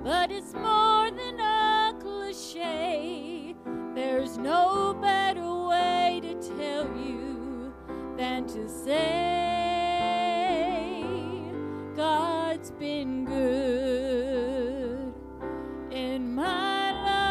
but it's more than a cliche. There's no better way to tell you than to say God's been good in my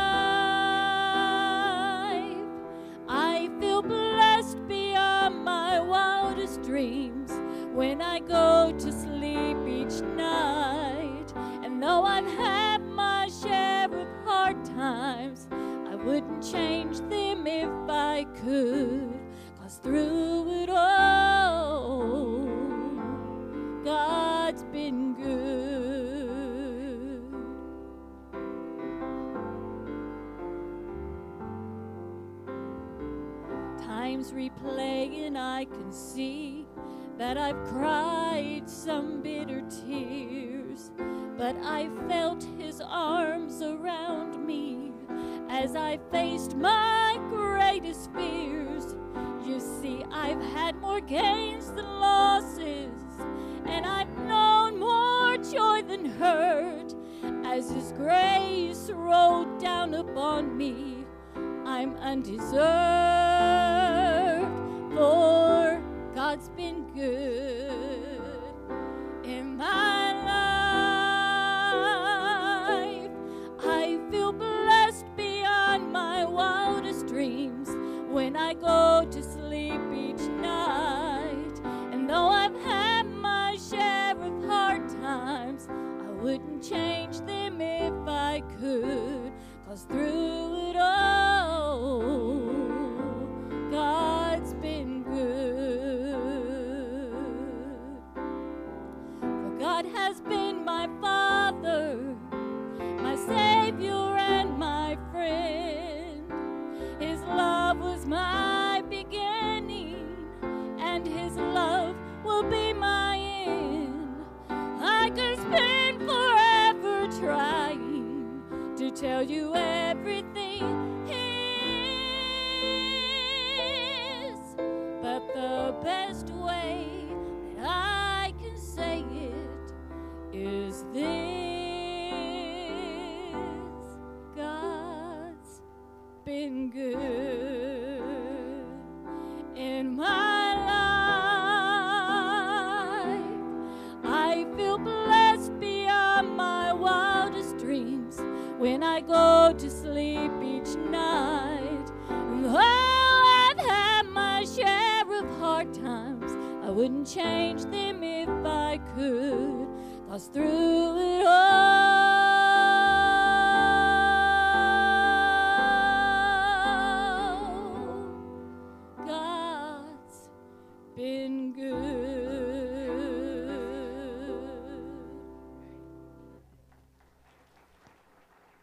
life. I feel blessed beyond my wildest dreams when I go to sleep each night. And though I've had my share of hard times, I wouldn't change them if I could. 'Cause through it all, God's been good. Times replay and I can see that I've cried some bitter tears, but I felt his arms around me as I faced my greatest fears. You see, I've had more gains than losses, and I've known more joy than hurt. As his grace rolled down upon me, I'm undeserved, for God's been good in my life. I feel blessed beyond my wildest dreams when I go to sleep each night. And though I've had my share of hard times, I wouldn't change them if I could. 'Cause through it all, God's been good. For God has been my Father, my Savior and my friend. His love was my beginning, and his love will be my end. I could spend forever trying to tell you everything his, but the best way that I can say it is this: God's been good in my life. I feel blessed beyond my wildest dreams when I go to sleep each night. And though I've had my share of hard times, I wouldn't change them if I could. 'Cause through it all,